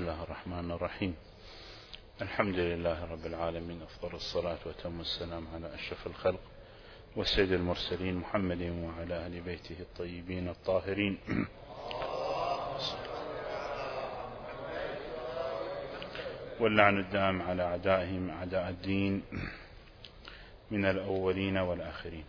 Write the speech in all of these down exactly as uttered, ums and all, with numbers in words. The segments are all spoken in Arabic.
بسم الله الرحمن الرحيم. الحمد لله رب العالمين، أفضل الصلاة وتم السلام على أشرف الخلق والسيد المرسلين محمد وعلى أهل بيته الطيبين الطاهرين، واللعن الدائم على أعدائهم أعداء الدين من الأولين والآخرين.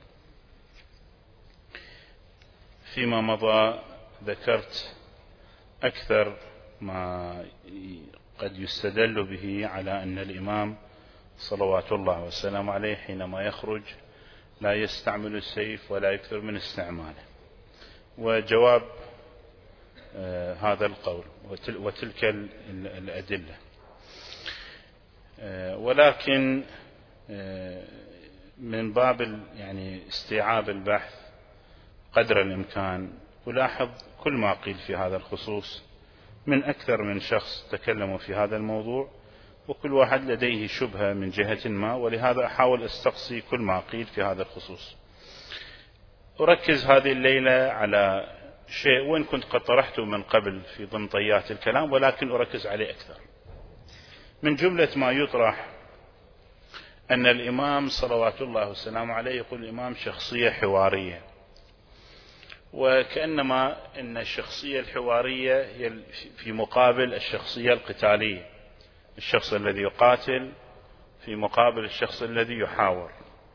فيما مضى ذكرت أكثر ما قد يستدل به على أن الإمام صلوات الله وسلامه عليه حينما يخرج لا يستعمل السيف ولا يكثر من استعماله، وجواب آه هذا القول وتلك الأدلة، آه ولكن آه من باب يعني استيعاب البحث قدر الإمكان ألاحظ كل ما قيل في هذا الخصوص من أكثر من شخص تكلموا في هذا الموضوع، وكل واحد لديه شبهة من جهة ما، ولهذا أحاول أستقصي كل ما قيل في هذا الخصوص. أركز هذه الليلة على شيء وإن كنت قد طرحته من قبل في ضمن طيات الكلام، ولكن أركز عليه أكثر. من جملة ما يطرح أن الإمام صلوات الله وسلامه عليه يقول الإمام شخصية حوارية، وكأنما أن الشخصية الحوارية هي في مقابل الشخصية القتالية، الشخص الذي يقاتل في مقابل الشخص الذي يحاور،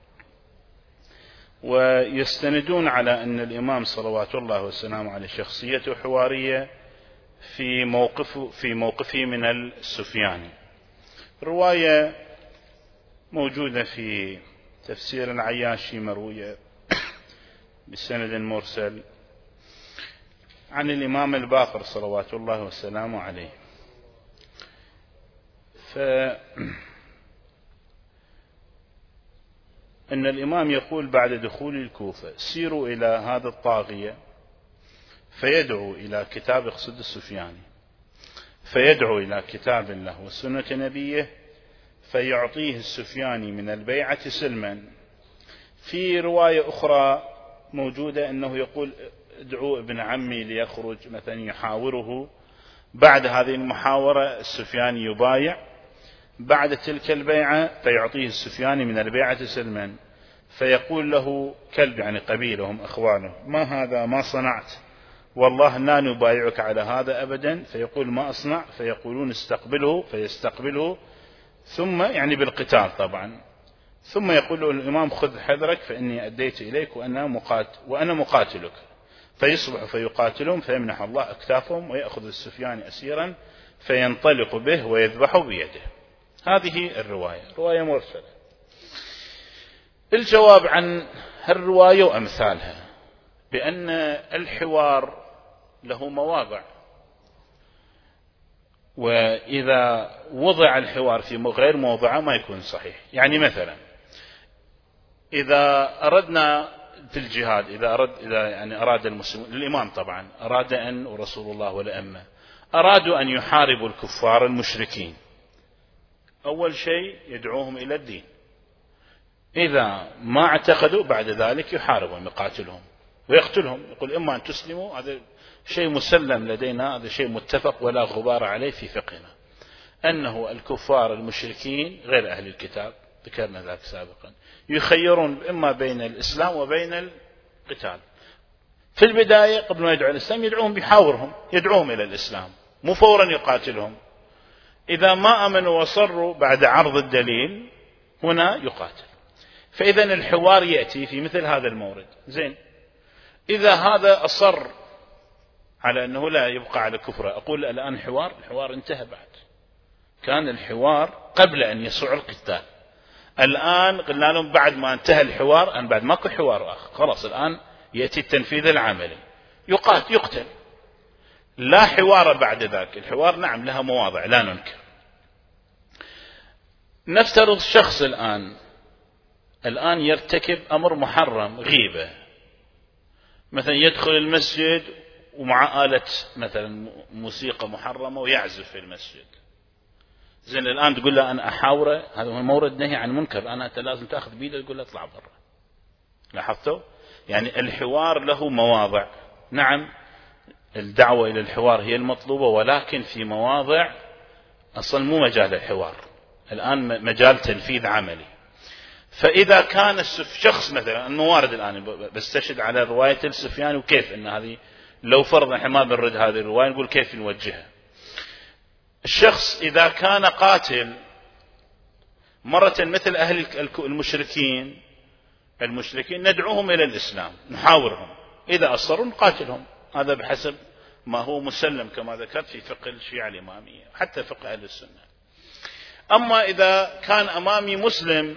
ويستندون على أن الإمام صلوات الله وسلامه عليه شخصيته حوارية في موقفه في موقفه من السفياني. رواية موجودة في تفسير العياشي مروية بسند مرسل عن الإمام الباقر صلوات الله وسلامه عليه، فإن الإمام يقول بعد دخول الكوفة سيروا إلى هذا الطاغية فيدعو إلى كتاب اقصد السفياني، فيدعو إلى كتاب الله وسنة نبيه فيعطيه السفياني من البيعة سلما. في رواية أخرى موجودة أنه يقول ادعوا ابن عمي ليخرج مثلا يحاوره، بعد هذه المحاورة السفياني يبايع، بعد تلك البيعة فيعطيه السفياني من البيعة سلما، فيقول له كلب يعني قبيلهم أخوانه ما هذا ما صنعت، والله لا نبايعك على هذا أبدا، فيقول ما أصنع، فيقولون استقبله فيستقبله ثم يعني بالقتال طبعا، ثم يقول له الإمام خذ حذرك فإني أديت إليك وأنا مقاتل وأنا مقاتلك، فيصبح فيقاتلهم فيمنح الله أكتافهم ويأخذ السفياني أسيرا فينطلق به ويذبحه بيده. هذه الرواية رواية مرسلة. الجواب عن الرواية وأمثالها بأن الحوار له مواضع، وإذا وضع الحوار في غير موضعه ما يكون صحيح. يعني مثلا إذا أردنا في الجهاد، إذا أراد إذا يعني أراد المسلمون، الإمام طبعا أراد أن ورسول الله والأئمة أرادوا أن يحاربوا الكفار المشركين، أول شيء يدعوهم إلى الدين، إذا ما اعتقدوا بعد ذلك يحاربهم يقاتلهم ويقتلهم، يقول إما أن تسلموا، هذا شيء مسلم لدينا، هذا شيء متفق ولا غبار عليه في فقهنا، أنه الكفار المشركين غير أهل الكتاب ذكرنا ذلك سابقا يخيرون إما بين الإسلام وبين القتال. في البداية قبل ما يدعو الإسلام يدعوهم بيحاورهم يدعوهم إلى الإسلام، مو فورا يقاتلهم، إذا ما أمنوا وصروا بعد عرض الدليل هنا يقاتل. فإذا الحوار يأتي في مثل هذا المورد. زين، إذا هذا أصر على أنه لا يبقى على كفره، أقول الآن حوار الحوار انتهى، بعد كان الحوار قبل أن يسوع القتال، الآن قلنا لهم بعد ما انتهى الحوار أن بعد ماكو حوار آخر، خلاص الآن يأتي التنفيذ العملي، يقاتل يقتل، لا حوار بعد ذاك. الحوار نعم لها مواضع لا ننكر. نفترض شخص الآن الآن يرتكب أمر محرم، غيبة مثلا، يدخل المسجد ومع آلة مثلا موسيقى محرمة ويعزف في المسجد. زين، الآن تقول له أنا أحاوره، هذا هو مورد نهي عن منكر، أنا أنت لازم تأخذ بيده تقول له اطلع برا. لاحظتوا؟ يعني الحوار له مواضع، نعم الدعوة إلى الحوار هي المطلوبة، ولكن في مواضع أصلا مو مجال الحوار، الآن مجال تنفيذ عملي. فإذا كان شخص مثلا الموارد الآن بستشهد على رواية السفياني، وكيف أن هذه لو فرض احنا ما بنرد هذه الرواية نقول كيف نوجهها. الشخص إذا كان قاتل مرة مثل أهل المشركين المشركين ندعوهم إلى الإسلام، نحاورهم، إذا أصروا نقاتلهم، هذا بحسب ما هو مسلم كما ذكرت في فقه الشيعة الإمامية حتى فقه أهل السنة. أما إذا كان أمامي مسلم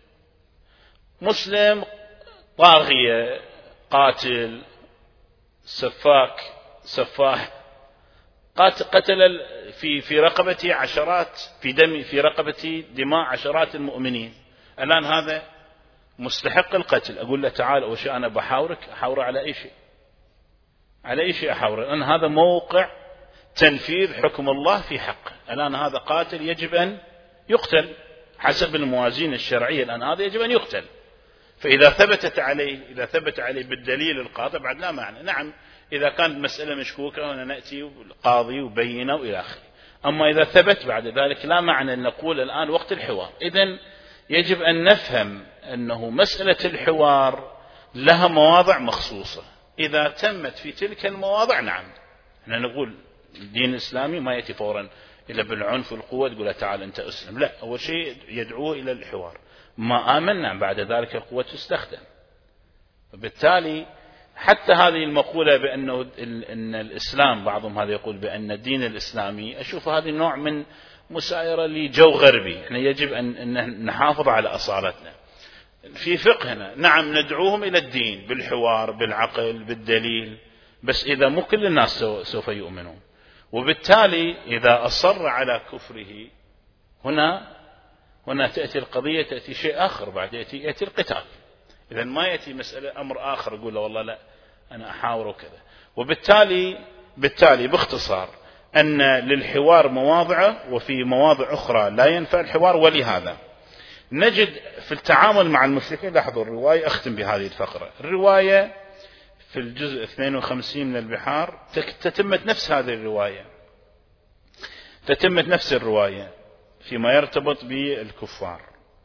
مسلم طاغية قاتل سفاك سفاح قتل في في رقبتي عشرات في دم في رقبتي دماء عشرات المؤمنين، الآن هذا مستحق القتل، أقول له تعال أول شيء أنا بحاورك، أحاوره على أي شيء، على أي شيء أحاوره، لأن هذا موقع تنفيذ حكم الله في حقه. الآن هذا قاتل يجب أن يقتل حسب الموازين الشرعية، الآن هذا يجب أن يقتل. فإذا ثبتت عليه إذا ثبت عليه بالدليل القاطع بعد لا معنى. نعم إذا كانت مسألة مشكوكة هنا نأتي القاضي وبينه وإلى آخره. أما إذا ثبت بعد ذلك لا معنى أن نقول الآن وقت الحوار. إذن يجب أن نفهم أنه مسألة الحوار لها مواضع مخصوصة، إذا تمت في تلك المواضع نعم احنا نقول الدين الإسلامي ما يأتي فورا إلا بالعنف والقوة تقول تعال أنت أسلم، لا، أول شيء يدعوه إلى الحوار، ما آمن نعم بعد ذلك القوة تستخدم. وبالتالي حتى هذه المقولة بأنه إن الإسلام بعضهم هذا يقول بأن الدين الإسلامي، أشوف هذا نوع من مسايرة لجو غربي. احنا يجب أن نحافظ على أصالتنا في فقهنا. نعم ندعوهم إلى الدين بالحوار بالعقل بالدليل، بس إذا مو كل الناس سوف يؤمنون، وبالتالي إذا أصر على كفره هنا هنا تأتي القضية، تأتي شيء آخر، بعد يأتي, يأتي القتال. إذا ما يأتي مسألة أمر آخر يقول له والله لا أنا أحاور وكذا. وبالتالي بالتالي باختصار أن للحوار مواضعه وفي مواضع أخرى لا ينفع الحوار. ولهذا نجد في التعامل مع المشركين، لاحظوا الرواية، أختم بهذه الفقرة، الرواية في الجزء اثنين وخمسين من البحار تتمة نفس هذه الرواية، تتمة نفس الرواية فيما يرتبط بالكفار،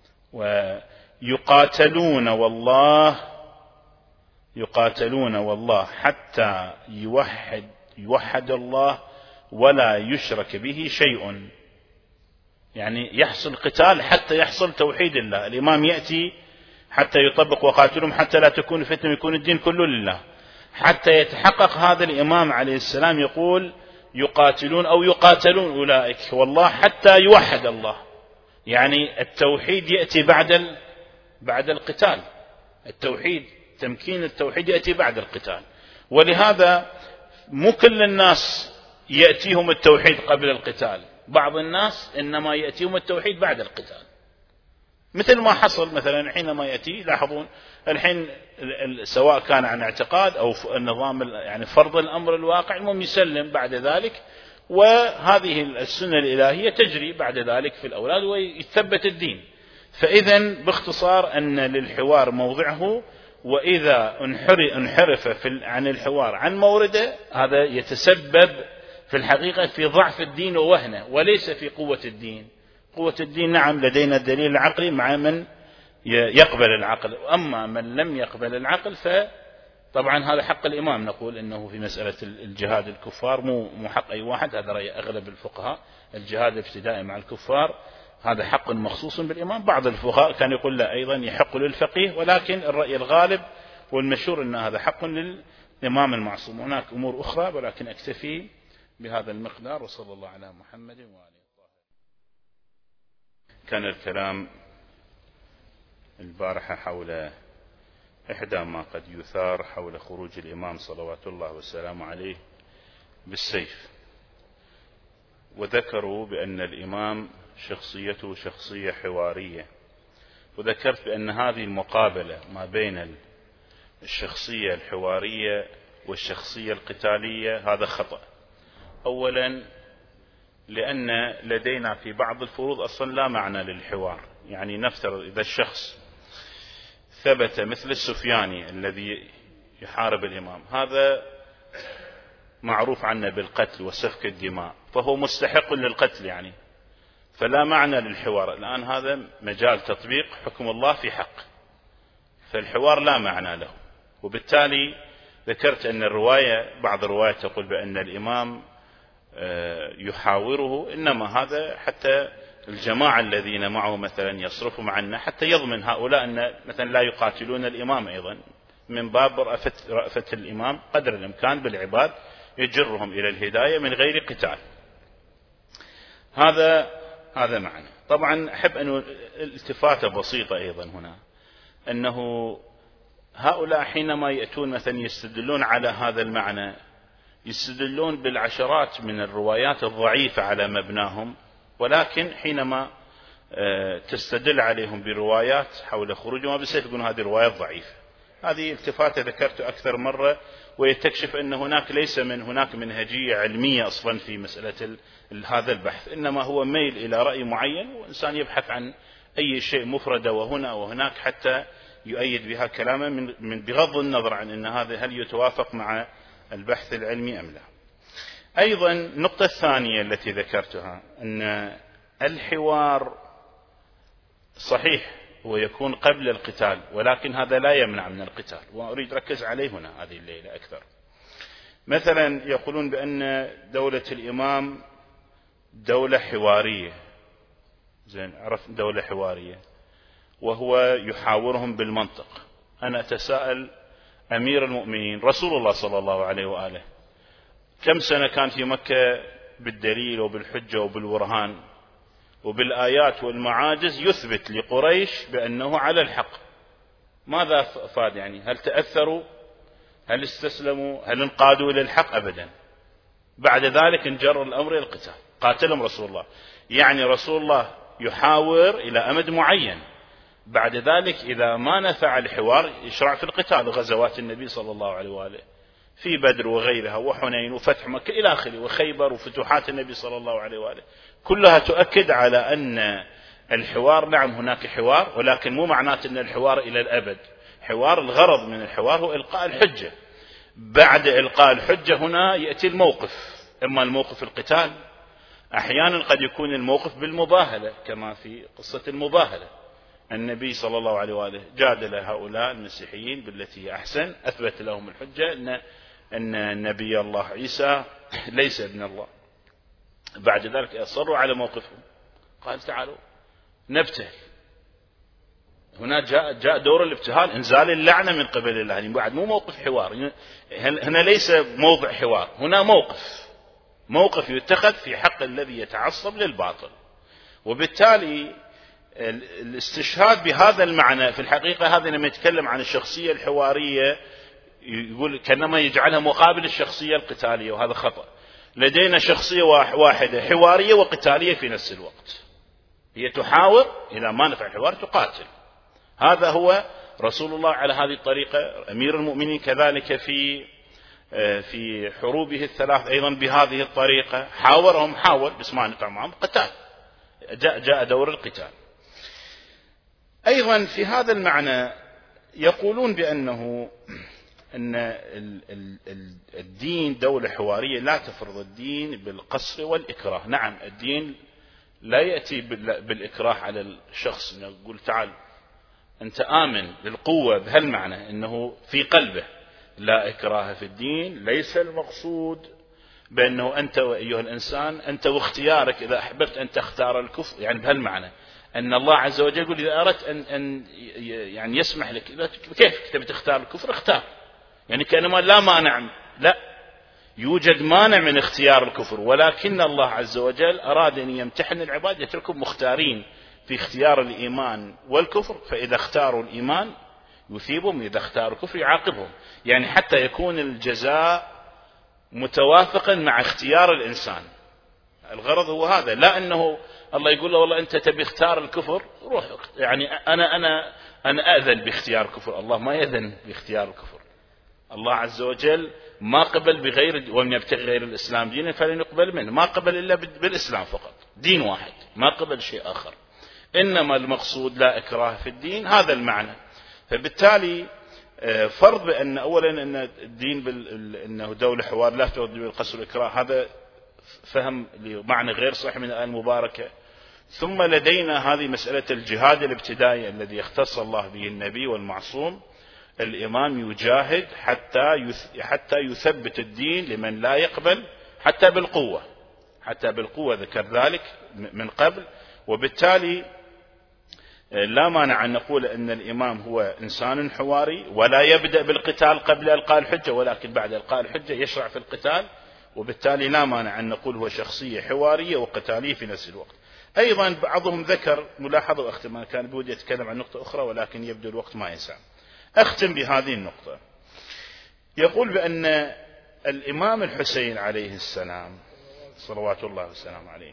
ويقاتلون والله يقاتلون والله حتى يوحد يوحد الله ولا يشرك به شيء، يعني يحصل قتال حتى يحصل توحيد الله. الإمام يأتي حتى يطبق وقاتلهم حتى لا تكون فتنة يكون الدين كله لله، حتى يتحقق هذا. الإمام عليه السلام يقول يقاتلون أو يقاتلون أولئك والله حتى يوحد الله، يعني التوحيد يأتي بعد بعد القتال، التوحيد تمكين التوحيد يأتي بعد القتال. ولهذا مو كل الناس يأتيهم التوحيد قبل القتال، بعض الناس إنما يأتيهم التوحيد بعد القتال، مثل ما حصل مثلا حينما يأتي، لاحظون الحين سواء كان عن اعتقاد أو النظام يعني فرض الأمر الواقع، المهم يسلم بعد ذلك، وهذه السنة الإلهية تجري بعد ذلك في الأولاد ويثبت الدين. فإذا باختصار أن للحوار موضعه، وإذا انحرف في عن الحوار عن مورده هذا يتسبب في الحقيقة في ضعف الدين ووهنه، وليس في قوة الدين. قوة الدين نعم لدينا الدليل العقلي مع من يقبل العقل، أما من لم يقبل العقل فطبعا هذا حق الإمام. نقول إنه في مسألة الجهاد الكفار مو مو حق أي واحد، هذا رأي أغلب الفقهاء، الجهاد الابتدائي مع الكفار هذا حق مخصوص بالإمام. بعض الفقهاء كان يقول لا أيضا يحق للفقيه، ولكن الرأي الغالب والمشهور أن هذا حق للإمام المعصوم. هناك أمور أخرى ولكن أكتفي بهذا المقدار، وصلى الله على محمد وآله. كان الكلام البارحة حول إحدى ما قد يثار حول خروج الإمام صلوات الله والسلام عليه بالسيف، وذكروا بأن الإمام شخصيته شخصية حوارية، وذكرت بأن هذه المقابلة ما بين الشخصية الحوارية والشخصية القتالية هذا خطأ. أولا لأن لدينا في بعض الفروض أصلا لا معنى للحوار، يعني نفترض إذا الشخص ثبت مثل السفياني الذي يحارب الإمام، هذا معروف عنه بالقتل وسفك الدماء، فهو مستحق للقتل، يعني فلا معنى للحوار. الآن هذا مجال تطبيق حكم الله في حق، فالحوار لا معنى له. وبالتالي ذكرت أن الرواية بعض الروايات تقول بأن الإمام يحاوره، إنما هذا حتى الجماعة الذين معه مثلا يصرفوا معنا حتى يضمن هؤلاء أن مثلا لا يقاتلون الإمام، أيضا من باب رأفة, رأفة الإمام قدر الإمكان بالعباد يجرهم إلى الهداية من غير قتال. هذا هذا معنى. طبعا أحب أن الالتفاتة بسيطة أيضا هنا، أنه هؤلاء حينما يأتون مثلا يستدلون على هذا المعنى يستدلون بالعشرات من الروايات الضعيفة على مبناهم، ولكن حينما تستدل عليهم بروايات حول خروجهم بالسيف يقولون هذه روايات ضعيفة. هذه التفاتة ذكرت أكثر مرة، ويتكشف أن هناك ليس من هناك منهجية علمية أصلا في مسألة هذا البحث، إنما هو ميل إلى رأي معين، وإنسان يبحث عن أي شيء مفردة وهنا وهناك حتى يؤيد بها كلامه من بغض النظر عن أن هذا هل يتوافق مع البحث العلمي أم لا. أيضا النقطة الثانية التي ذكرتها أن الحوار صحيح ويكون قبل القتال، ولكن هذا لا يمنع من القتال، وأريد أركز عليه هنا هذه الليلة أكثر. مثلا يقولون بأن دولة الإمام دولة حوارية، زين عرف دولة حوارية، وهو يحاورهم بالمنطق. أنا أتساءل أمير المؤمنين رسول الله صلى الله عليه وآله كم سنة كان في مكة بالدليل وبالحجة وبالبرهان وبالآيات والمعاجز يثبت لقريش بأنه على الحق؟ ماذا فاد؟ يعني هل تأثروا؟ هل استسلموا؟ هل انقادوا إلى الحق؟ أبدا. بعد ذلك انجر الأمر إلى القتال، قاتلهم رسول الله. يعني رسول الله يحاور إلى أمد معين، بعد ذلك إذا ما نفع الحوار يشرع في القتال. غزوات النبي صلى الله عليه وآله في بدر وغيرها وحنين وفتح مكة إلى آخره وخيبر وفتوحات النبي صلى الله عليه وآله كلها تؤكد على أن الحوار نعم هناك حوار، ولكن مو معناته أن الحوار إلى الأبد. حوار الغرض من الحوار هو إلقاء الحجة. بعد إلقاء الحجة هنا يأتي الموقف، إما الموقف القتال، أحيانا قد يكون الموقف بالمباهلة كما في قصة المباهلة. النبي صلى الله عليه وآله جادل هؤلاء المسيحيين بالتي هي أحسن، أثبت لهم الحجة أن أن نبي الله عيسى ليس ابن الله. بعد ذلك أصروا على موقفهم، قال تعالوا نبتهل. هنا جاء جاء دور الابتهال، انزال اللعنة من قبل الله. يعني بعد مو موقف حوار، هنا ليس موضع حوار، هنا موقف موقف يتخذ في حق الذي يتعصب للباطل. وبالتالي الاستشهاد بهذا المعنى في الحقيقة هذا لما يتكلم عن الشخصية الحوارية يقول كأنما يجعلها مقابل الشخصية القتالية، وهذا خطأ. لدينا شخصية واحدة حوارية وقتالية في نفس الوقت، هي تحاور إذا ما نفع الحوار تقاتل. هذا هو رسول الله على هذه الطريقة، أمير المؤمنين كذلك في في حروبه الثلاث أيضا بهذه الطريقة، حاورهم حاول بس ما نفع معهم قتال، جاء جاء دور القتال. أيضا في هذا المعنى يقولون بأنه أن الدين دولة حوارية لا تفرض الدين بالقصر والإكراه. نعم الدين لا يأتي بالإكراه على الشخص، نقول تعال أنت آمن بالقوة بهالمعنى أنه في قلبه. لا إكراه في الدين، ليس المقصود بأنه أنت أيها الإنسان أنت واختيارك إذا أحببت أن تختار الكفر، يعني بهالمعنى أن الله عز وجل يقول إذا أردت أن, أن يعني يسمح لك كيف تبي تختار الكفر اختار، يعني كأنما لا مانع. لا يوجد مانع من اختيار الكفر، ولكن الله عز وجل أراد أن يمتحن العباد يتركهم مختارين في اختيار الإيمان والكفر، فإذا اختاروا الإيمان يثيبهم، إذا اختاروا الكفر يعاقبهم، يعني حتى يكون الجزاء متوافقا مع اختيار الإنسان. الغرض هو هذا، لا أنه الله يقول له والله أنت تبي اختار الكفر روح، يعني أنا أنا أنا أذن باختيار الكفر. الله ما يذن باختيار الكفر. الله عز وجل ما قبل بغير، ومن يبتغي غير الإسلام دينا فلن يقبل منه، ما قبل إلا بالإسلام فقط، دين واحد ما قبل شيء آخر. إنما المقصود لا إكراه في الدين، هذا المعنى. فبالتالي فرض بأن أولا أن الدين بال... أنه دولة حوار لا ترد بالقصر والإكراه، هذا فهم لمعنى غير صحيح من الآية المباركة. ثم لدينا هذه مسألة الجهاد الابتدائي الذي يختص الله به النبي والمعصوم. الإمام يجاهد حتى حتى يثبت الدين لمن لا يقبل، حتى بالقوة، حتى بالقوة ذكر ذلك من قبل. وبالتالي لا مانع أن نقول أن الإمام هو إنسان حواري، ولا يبدأ بالقتال قبل إلقاء الحجة، ولكن بعد إلقاء الحجة يشرع في القتال. وبالتالي لا مانع أن نقول هو شخصية حوارية وقتالية في نفس الوقت. أيضا بعضهم ذكر ملاحظة واختم، كان بودي أتكلم عن نقطة أخرى ولكن يبدو الوقت ما يسع. أختم بهذه النقطة. يقول بأن الإمام الحسين عليه السلام صلوات الله وسلامه عليه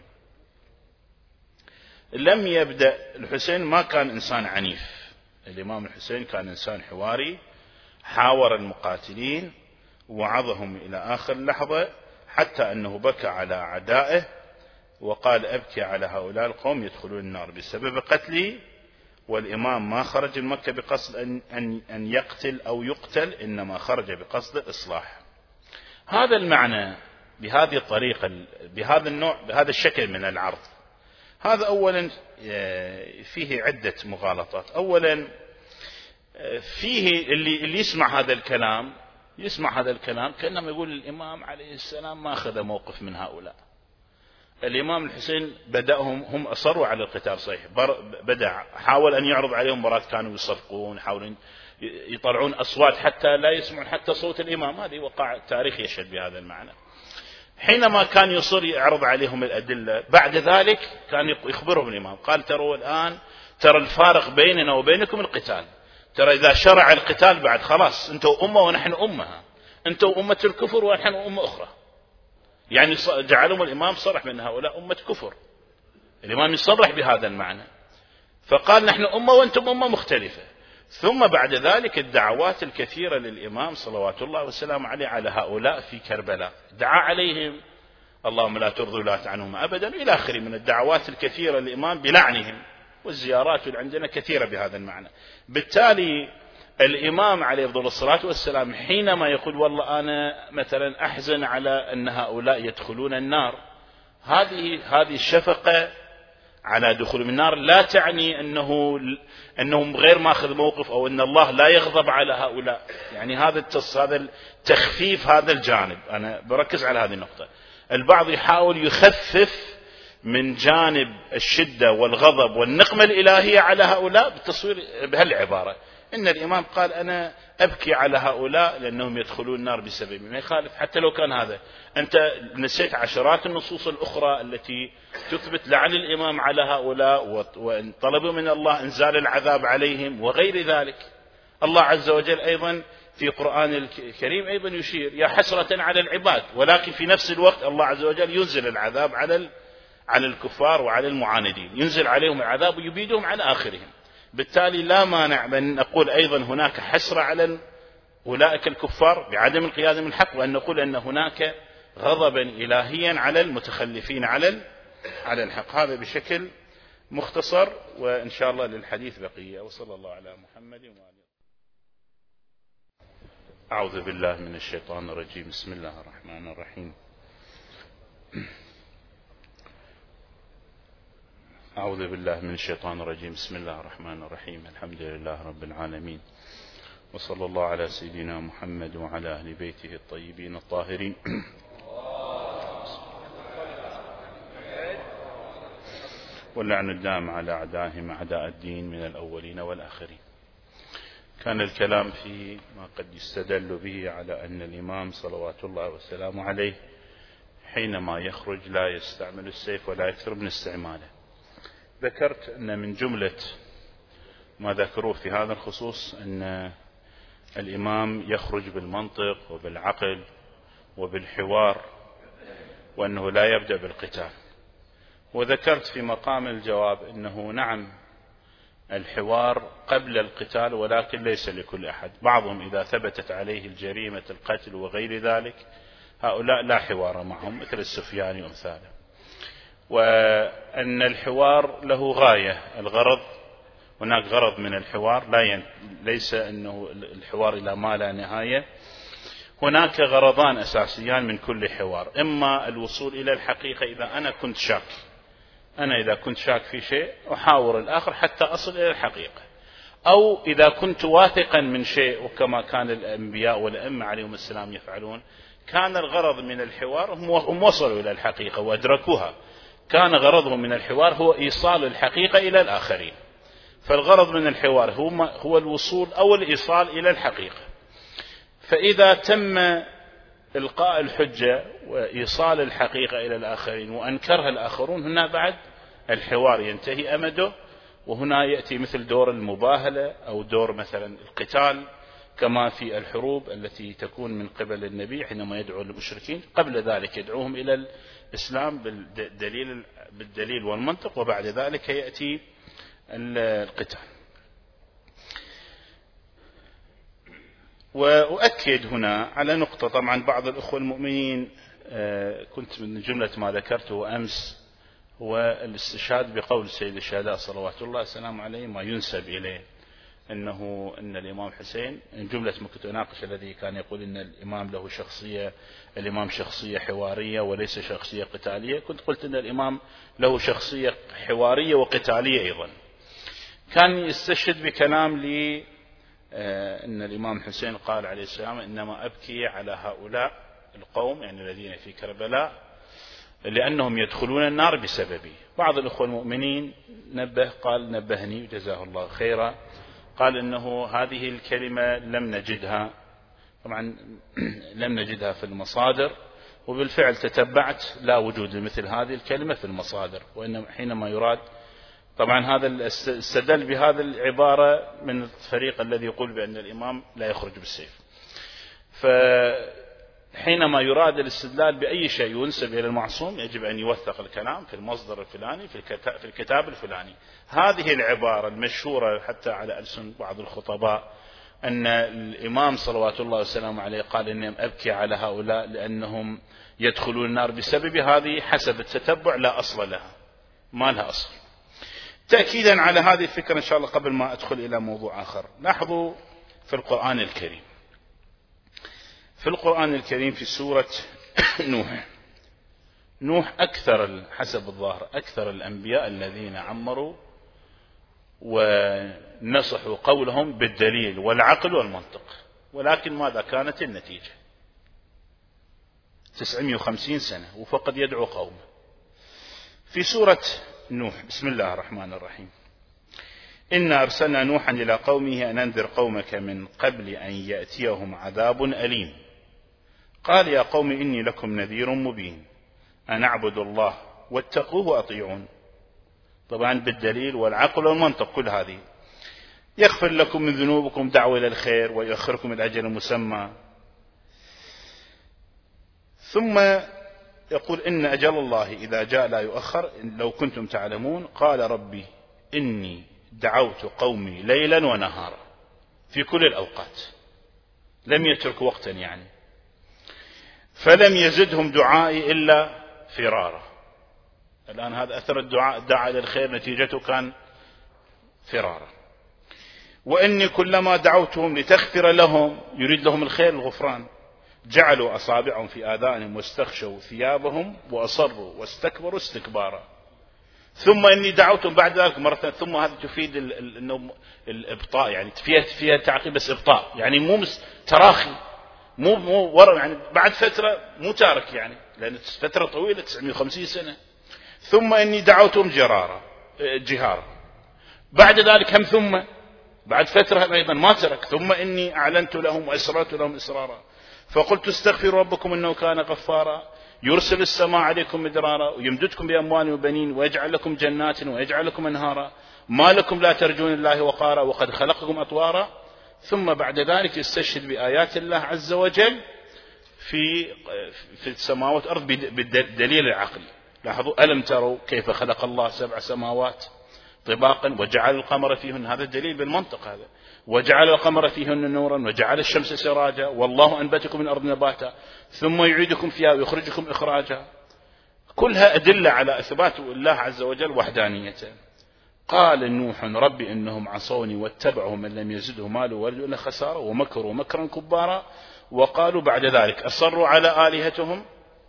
لم يبدأ، الحسين ما كان إنسان عنيف، الإمام الحسين كان إنسان حواري، حاور المقاتلين وعظهم إلى آخر لحظة، حتى أنه بكى على أعدائه وقال أبكي على هؤلاء القوم يدخلون النار بسبب قتلي، والإمام ما خرج من مكة بقصد أن, أن, أن يقتل أو يقتل، إنما خرج بقصد الإصلاح. هذا المعنى بهذه الطريقة، بهذا النوع، بهذا الشكل من العرض، هذا أولا فيه عدة مغالطات. أولا فيه اللي, اللي يسمع هذا الكلام يسمع هذا الكلام كأنما يقول الإمام عليه السلام ما أخذ موقف من هؤلاء. الإمام الحسين بدأهم، هم أصروا على القتال صحيح، بدأ حاول أن يعرض عليهم، مرات كانوا يصفقون، حاولوا يطلعون أصوات حتى لا يسمعون حتى صوت الإمام. هذه وقع التاريخ يشهد بهذا المعنى. حينما كان يصر يعرض عليهم الأدلة، بعد ذلك كان يخبرهم الإمام، قال تروا الآن ترى الفارق بيننا وبينكم القتال، ترى إذا شرع القتال بعد خلاص أنتوا أمة ونحن أمها، أنتوا أمة الكفر ونحن أمة أخرى. يعني جعلهم الإمام صرح من هؤلاء أمة كفر، الإمام يصرح بهذا المعنى، فقال نحن أمة وأنتم أمة مختلفة. ثم بعد ذلك الدعوات الكثيرة للإمام صلوات الله وسلامه عليه على هؤلاء في كربلاء، دعا عليهم اللهم لا ترضوا لا تعنهم أبدا إلى آخره من الدعوات الكثيرة للإمام بلعنهم، والزيارات اللي عندنا كثيرة بهذا المعنى. بالتالي الإمام عليه أفضل الصلاة والسلام حينما يقول والله أنا مثلا أحزن على أن هؤلاء يدخلون النار، هذه هذه الشفقة على دخول النار لا تعني أنه أنهم غير ماخذ موقف أو أن الله لا يغضب على هؤلاء. يعني هذا هذا التخفيف، هذا الجانب أنا بركز على هذه النقطة. البعض يحاول يخفف من جانب الشدة والغضب والنقمة الإلهية على هؤلاء بالتصوير بهالعبارة إن الإمام قال أنا أبكي على هؤلاء لأنهم يدخلون النار بسبب، ما يخالف حتى لو كان هذا. أنت نسيت عشرات النصوص الأخرى التي تثبت لعن الإمام على هؤلاء وأن طلبوا من الله إنزال العذاب عليهم وغير ذلك. الله عز وجل أيضا في قرآن الكريم أيضا يشير يا حسرة على العباد، ولكن في نفس الوقت الله عز وجل ينزل العذاب على على الكفار وعلى المعاندين، ينزل عليهم العذاب ويبيدهم على آخرهم. بالتالي لا مانع من نقول أيضا هناك حسرة على أولئك الكفار بعدم القيادة من الحق، وأن نقول أن هناك غضبا إلهيا على المتخلفين على على الحق. هذا بشكل مختصر، وإن شاء الله للحديث بقية. وصلى الله على محمد وآله. أعوذ بالله من الشيطان الرجيم. بسم الله الرحمن الرحيم. أعوذ بالله من الشيطان الرجيم. بسم الله الرحمن الرحيم. الحمد لله رب العالمين، وصلى الله على سيدنا محمد وعلى أهل بيته الطيبين الطاهرين. واللعن الدام على أعدائهم أعداء الدين من الأولين والآخرين. كان الكلام في ما قد يستدل به على أن الإمام صلوات الله وسلامه عليه حينما يخرج لا يستعمل السيف ولا يكثر من استعماله. ذكرت أن من جملة ما ذكروه في هذا الخصوص أن الإمام يخرج بالمنطق وبالعقل وبالحوار، وأنه لا يبدأ بالقتال. وذكرت في مقام الجواب أنه نعم الحوار قبل القتال، ولكن ليس لكل أحد. بعضهم إذا ثبتت عليه الجريمة القتل وغير ذلك هؤلاء لا حوار معهم، مثل السفياني وأمثاله. وأن الحوار له غاية، الغرض هناك غرض من الحوار، لا ين... ليس أنه الحوار إلى ما لا نهاية. هناك غرضان أساسيان من كل حوار، إما الوصول إلى الحقيقة إذا أنا كنت شاك أنا إذا كنت شاك في شيء أحاور الآخر حتى أصل إلى الحقيقة، أو إذا كنت واثقا من شيء، وكما كان الأنبياء والأئمة عليهم السلام يفعلون، كان الغرض من الحوار هم وصلوا إلى الحقيقة وأدركوها، كان غرضهم من الحوار هو إيصال الحقيقة إلى الآخرين. فالغرض من الحوار هو هو الوصول أو الإيصال إلى الحقيقة. فإذا تم إلقاء الحجة وإيصال الحقيقة إلى الآخرين وأنكرها الآخرون، هنا بعد الحوار ينتهي أمده، وهنا يأتي مثل دور المباهلة أو دور مثلا القتال، كما في الحروب التي تكون من قبل النبي حينما يدعو المشركين. قبل ذلك يدعوهم إلى الإسلام بالدليل, بالدليل والمنطق، وبعد ذلك يأتي القتال. وأؤكد هنا على نقطة، طبعا بعض الأخوة المؤمنين كنت من جملة ما ذكرته أمس هو الاستشهاد بقول سيد الشهداء صلوات الله وسلامه عليه ما ينسب إليه أنه أن الإمام حسين، من جملة ما كنت أناقش الذي كان يقول أن الإمام له شخصية، الإمام شخصية حوارية وليس شخصية قتالية. كنت قلت أن الإمام له شخصية حوارية وقتالية أيضا. كان يستشهد بكلام لي أن الإمام حسين قال عليه السلام إنما أبكي على هؤلاء القوم، يعني الذين في كربلاء، لأنهم يدخلون النار بسببي. بعض الأخوة المؤمنين نبه، قال نبهني وجزاه الله خيرا، قال إنه هذه الكلمة لم نجدها، طبعا لم نجدها في المصادر، وبالفعل تتبعت لا وجود لمثل هذه الكلمة في المصادر. وإنما حينما يراد، طبعا هذا استدل بهذا العبارة من الفريق الذي يقول بأن الإمام لا يخرج بالسيف. فحينما يراد الاستدلال بأي شيء ينسب إلى المعصوم يجب أن يوثق الكلام في المصدر الفلاني في الكتاب الفلاني. هذه العبارة المشهورة حتى على ألسن بعض الخطباء أن الإمام صلوات الله وسلامه عليه قال إني أبكي على هؤلاء لأنهم يدخلون النار بسبب، هذه حسب التتبع لا أصل لها، ما لها أصل. تأكيدا على هذه الفكرة إن شاء الله، قبل ما أدخل إلى موضوع آخر، لاحظوا في القرآن الكريم، في القرآن الكريم في سورة نوح، نوح أكثر حسب الظاهر أكثر الأنبياء الذين عمروا ونصحوا قولهم بالدليل والعقل والمنطق، ولكن ماذا كانت النتيجة؟ تسعمائة وخمسين سنة وفقد يدعو قومه. في سورة نوح بسم الله الرحمن الرحيم: إنا أرسلنا نوحا إلى قومه أن أنذر قومك من قبل أن يأتيهم عذاب أليم قال يا قوم إني لكم نذير مبين أن اعبدوا الله واتقوه وأطيعون. طبعا بالدليل والعقل والمنطق كل هذه. يغفر لكم من ذنوبكم، دعوة إلى الخير، ويؤخركم إلى أجل مسمى. ثم يقول إن أجل الله إذا جاء لا يؤخر لو كنتم تعلمون قال ربي إني دعوت قومي ليلا ونهارا، في كل الأوقات لم يترك وقتا يعني، فلم يزدهم دعائي إلا فرارا. الآن هذا أثر الدعاء، دعا للخير نتيجته كان فرارا. وإني كلما دعوتهم لتغفر لهم، يريد لهم الخير الغفران، جعلوا أصابعهم في آذانهم واستغشوا ثيابهم وأصروا واستكبروا استكبارا. ثم إني دعوتهم بعد ذلك مرة، ثم هذا تفيد الإبطاء، يعني فيها فيها تعقيب بس إبطاء، يعني مو تراخي، مو مو ورا، يعني بعد فترة مو تارك، يعني لأن فترة طويلة تسعمائة وخمسين سنة. ثم إني دعوتهم جرارا جهارا، بعد ذلك هم ثم بعد فترة أيضا ما ترك، ثم إني أعلنت لهم وأسررت لهم إسرارا فقلت استغفروا ربكم إنه كان غفارا يرسل السماء عليكم مدرارا ويمددكم بأموال وبنين ويجعل لكم جنات ويجعل لكم أنهارا ما لكم لا ترجون الله وقارا وقد خلقكم أطوارا. ثم بعد ذلك يستشهد بآيات الله عز وجل في في السماوات والأرض بالدليل العقلي. لاحظوا ألم تروا كيف خلق الله سبع سماوات طباقا وجعل القمر فيهن، هذا الدليل بالمنطق هذا، وجعل القمر فيهن نورا وجعل الشمس سراجا والله أنبتكم من الأرض نباتا ثم يعيدكم فيها ويخرجكم إخراجا. كلها أدلة على إثبات الله عز وجل وحدانيته. قال نوح رب إنهم عصوني واتبعوا من لم يزده ماله ولده إلا خسارة ومكروا مكرا كبارا وقالوا بعد ذلك أصروا على آلهتهم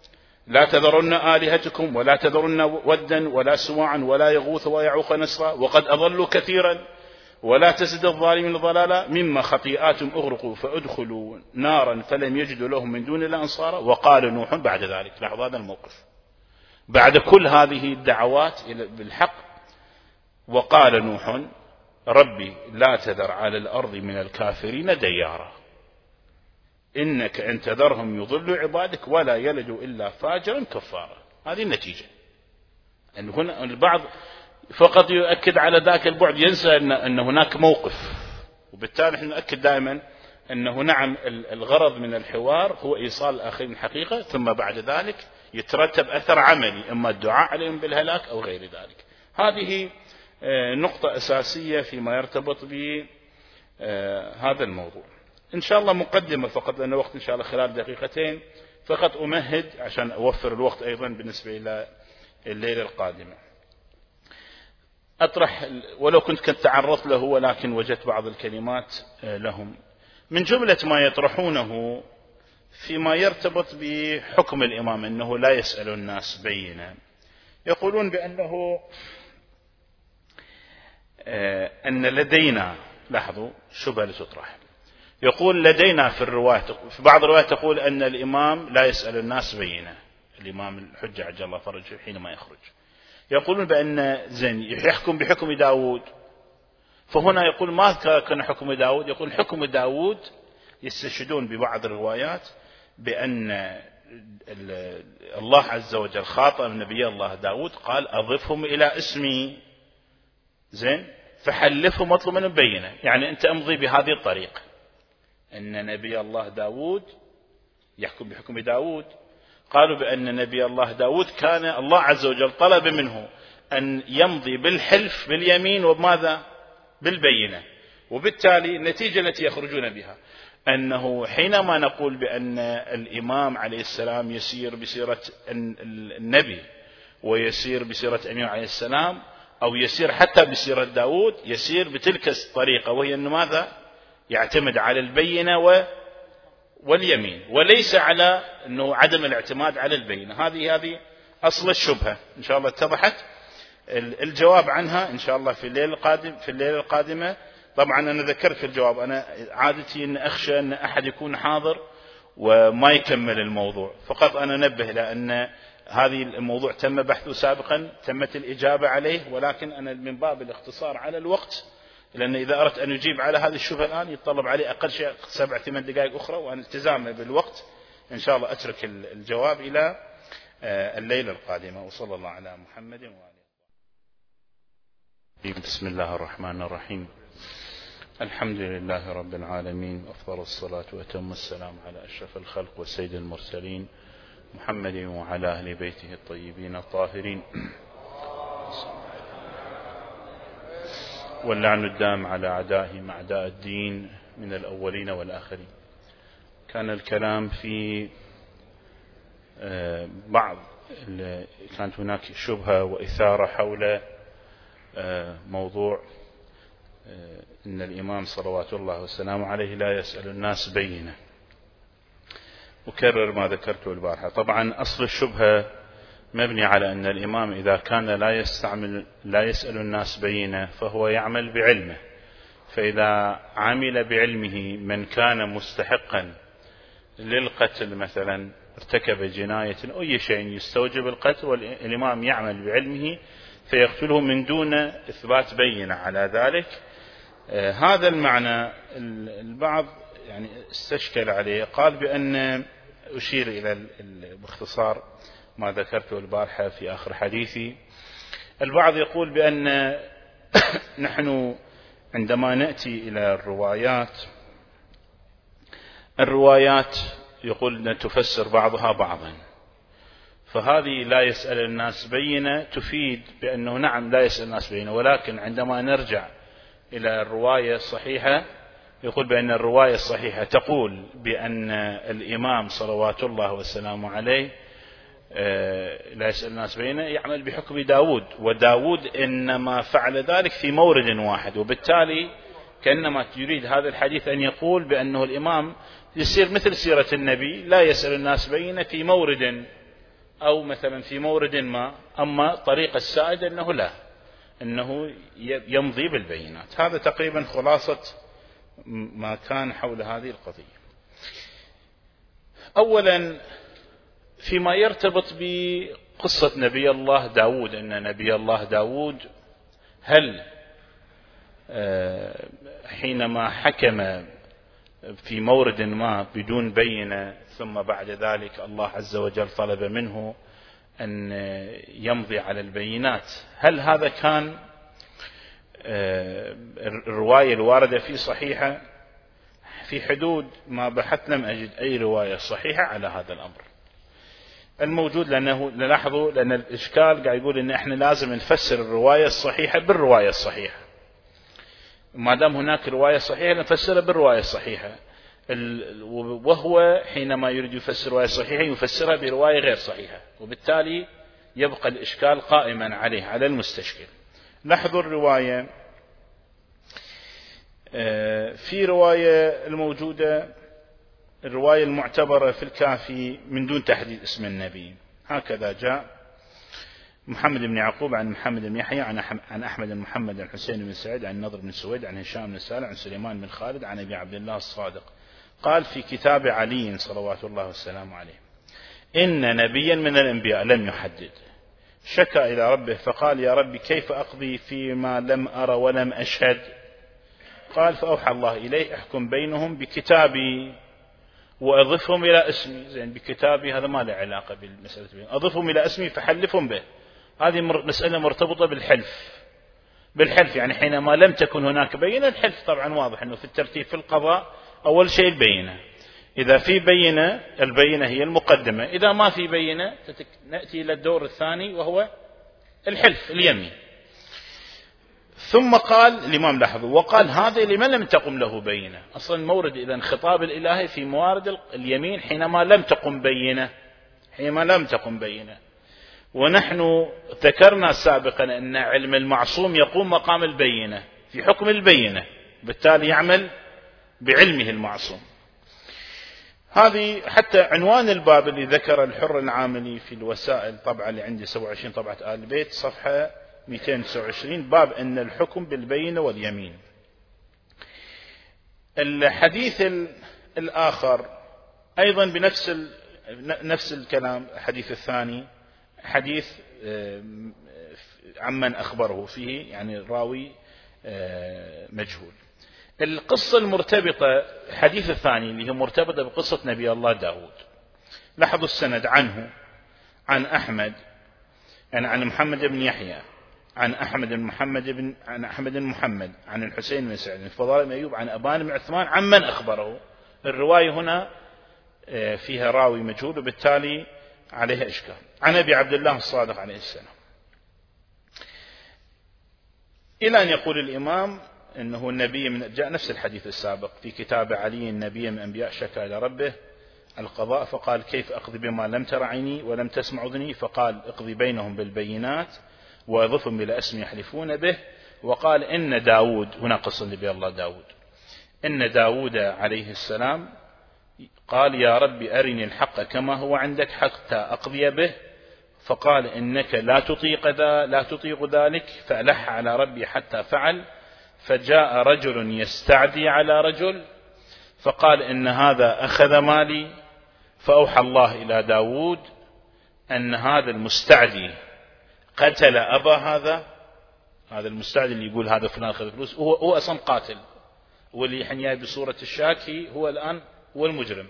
لا تذرن آلهتكم ولا تذرن ودا ولا سواعا ولا يغوث ويعوق نسرا وقد أضلوا كثيرا ولا تزد الظالمين ضلالا مما خطيئاتهم أغرقوا فأدخلوا نارا فلم يجدوا لهم من دون الله أنصارا. وقال نوح بعد ذلك، لاحظ هذا الموقف بعد كل هذه الدعوات بالحق، وقال نوح ربي لا تذر على الأرض من الكافرين ديارا إنك إن تذرهم يضلوا عبادك ولا يلدوا إلا فاجرا كفارا. هذه النتيجة. أن هنا البعض فقط يؤكد على ذاك البعد، ينسى أن, أن هناك موقف، وبالتالي نحن نؤكد دائما أنه نعم الغرض من الحوار هو إيصال الآخرين الحقيقة، ثم بعد ذلك يترتب أثر عملي، إما الدعاء عليهم بالهلاك أو غير ذلك. هذه نقطة أساسية فيما يرتبط بهذا الموضوع. إن شاء الله مقدمة فقط، لأن الوقت إن شاء الله خلال دقيقتين فقط أمهد عشان أوفر الوقت أيضا بالنسبة إلى الليلة القادمة. أطرح ولو كنت كنت تعرضت له ولكن وجدت بعض الكلمات لهم من جملة ما يطرحونه فيما يرتبط بحكم الإمام أنه لا يسأل الناس بينا. يقولون بأنه أن لدينا، لاحظوا شبهة لتطرح، يقول لدينا في الرواية، في بعض الروايات تقول أن الإمام لا يسأل الناس بينا، الإمام الحجة عجل الله فرجه حينما يخرج. يقولون بأن زين يحكم بحكم داود، فهنا يقول ما كان حكم داود، يقول حكم داود يستشهدون ببعض الروايات بأن الله عز وجل خاطب نبي الله داود قال أضفهم إلى اسمي، زين فحلفهم واطلب منهم بينة، يعني أنت امضي بهذه الطريقة أن نبي الله داود يحكم بحكم داود. قالوا بأن نبي الله داود كان الله عز وجل طلب منه أن يمضي بالحلف باليمين وبماذا؟ بالبينة، وبالتالي النتيجة التي يخرجون بها أنه حينما نقول بأن الإمام عليه السلام يسير بسيرة النبي ويسير بسيرة أمير عليه السلام أو يسير حتى بسيرة داود، يسير بتلك الطريقة، وهي أنه ماذا؟ يعتمد على البينة و واليمين، وليس على أنه عدم الاعتماد على البينة. هذه هذه أصل الشبهة. إن شاء الله اتضحت الجواب عنها إن شاء الله في الليلة القادمة. في الليلة القادمة طبعا أنا ذكرت في الجواب، أنا عادتي أن أخشى أن أحد يكون حاضر وما يكمل الموضوع، فقط أنا نبه لأن هذه الموضوع تم بحثه سابقا، تمت الإجابة عليه، ولكن أنا من باب الاختصار على الوقت، لأن إذا أردت أن أجيب على هذه الشبهة الآن يتطلب علي أقل شيء سبع ثمان دقائق أخرى، وأنا التزامي بالوقت إن شاء الله أترك الجواب إلى الليلة القادمة. وصلى الله على محمد وآله. بسم الله الرحمن الرحيم. الحمد لله رب العالمين، أفضل الصلاة وأتم السلام على أشرف الخلق وسيد المرسلين محمد وعلى أهل بيته الطيبين الطاهرين، واللعن الدام على أعدائهم أعداء الدين من الأولين والآخرين. كان الكلام في بعض، كانت هناك شبهة وإثارة حول موضوع أن الإمام صلوات الله وسلامه عليه لا يسأل الناس بينة. أكرر ما ذكرته البارحة. طبعا أصل الشبهة مبني على أن الإمام إذا كان لا يستعمل لا يسأل الناس بينة فهو يعمل بعلمه، فإذا عمل بعلمه من كان مستحقا للقتل مثلا ارتكب جناية أو أي شيء يستوجب القتل، والإمام يعمل بعلمه فيقتله من دون إثبات بينة على ذلك. آه هذا المعنى البعض يعني استشكل عليه، قال بأن أشير إلى باختصار ما ذكرته البارحة في آخر حديثي. البعض يقول بأن نحن عندما نأتي إلى الروايات الروايات يقول أن تفسر بعضها بعضا، فهذه لا يسأل الناس بينة تفيد بأنه نعم لا يسأل الناس بينة، ولكن عندما نرجع إلى الرواية الصحيحة يقول بأن الرواية الصحيحة تقول بأن الإمام صلوات الله وسلامه عليه لا يسأل الناس بينه يعمل بحكم داود، وداود إنما فعل ذلك في مورد واحد، وبالتالي كأنما يريد هذا الحديث أن يقول بأنه الإمام يصير مثل سيرة النبي لا يسأل الناس بينه في مورد أو مثلا في مورد ما. أما طريق السائد أنه لا، أنه يمضي بالبينات. هذا تقريبا خلاصة ما كان حول هذه القضية. أولا فيما يرتبط بقصة نبي الله داود، أن نبي الله داود هل حينما حكم في مورد ما بدون بينة ثم بعد ذلك الله عز وجل طلب منه أن يمضي على البينات، هل هذا كان الرواية الواردة فيه صحيحة؟ في حدود ما بحثت لم أجد أي رواية صحيحة على هذا الأمر الموجود. لأنه نلاحظوا لأن الإشكال قاعد يقول إن إحنا لازم نفسر الرواية الصحيحة بالرواية الصحيحة، ما دام هناك رواية صحيحة نفسرها بالرواية الصحيحة، وهو حينما يريد يفسر رواية صحيحة يفسرها برواية غير صحيحة، وبالتالي يبقى الإشكال قائما عليه على المستشكل. لاحظوا الرواية، في رواية الموجودة الرواية المعتبرة في الكافي من دون تحديد اسم النبي، هكذا جاء: محمد بن يعقوب عن محمد بن يحيى عن أحمد بن محمد عن حسين بن سعيد عن نضر بن سويد عن هشام بن سالم عن سليمان بن خالد عن أبي عبد الله الصادق قال في كتاب علي صلوات الله والسلام عليه: إن نبيا من الأنبياء لم يحدد شكى إلى ربه فقال: يا رب كيف أقضي فيما لم أرى ولم أشهد؟ قال: فأوحى الله إليه: احكم بينهم بكتابي وأضفهم إلى اسمي. زين، بكتابي هذا ما له علاقة بالمسألة، أضفهم إلى اسمي فحلفهم به. هذه مسألة مرتبطة بالحلف. بالحلف يعني حينما لم تكن هناك بينة، الحلف طبعا واضح أنه في الترتيب في القضاء أول شيء البينة، إذا في بينة البينة هي المقدمة، إذا ما في بينة نأتي إلى الدور الثاني وهو الحلف اليمين. ثم قال الإمام لاحظوا وقال: هذا لمن لم تقم له بينة. أصلا مورد إذن خطاب الإلهي في موارد اليمين حينما لم تقم بينة، حينما لم تقم بينة. ونحن ذكرنا سابقا أن علم المعصوم يقوم مقام البينة في حكم البينة، بالتالي يعمل بعلمه المعصوم. هذه حتى عنوان الباب اللي ذكر الحر العاملي في الوسائل، طبعا اللي عندي سبعة وعشرين طبعة آل البيت صفحة مئتين وتسعة وعشرين، باب أن الحكم بالبينة واليمين. الحديث الآخر أيضا بنفس نفس الكلام، الحديث الثاني حديث عمن أخبره فيه، يعني الراوي مجهول. القصة المرتبطة الحديث الثاني اللي هي مرتبطة بقصة نبي الله داود، لاحظوا السند عنه عن أحمد، يعني عن محمد بن يحيى عن أحمد بن محمد بن عن أحمد بن محمد عن الحسين بن سعيد الفضال بن أيوب عن أبان بن عثمان عمن أخبره. الرواية هنا فيها راوي مجهول وبالتالي عليها إشكال. عن أبي عبد الله الصادق عليه السلام، إلى أن يقول الإمام إنه النبي من جاء نفس الحديث السابق في كتاب علي: النبي من أنبياء شكى إلى ربه القضاء فقال: كيف أقضي بما لم تر عيني ولم تسمع أذني؟ فقال: اقضي بينهم بالبينات وأضفهم إلى اسم يحلفون به. وقال: إن داود، هنا قصة نبي الله داود، إن داود عليه السلام قال: يا رب أرني الحق كما هو عندك حتى أقضي به. فقال: إنك لا تطيق ذا لا تطيق ذلك، فألح على ربي حتى فعل. فجاء رجل يستعدي على رجل فقال: إن هذا أخذ مالي. فأوحى الله إلى داود أن هذا المستعدي قتل أبا هذا. هذا المستعدي اللي يقول هذا فلان أخذ فلوس هو, هو أصلا قاتل، واللي الحين جاي بصورة الشاكي هو الآن هو المجرم.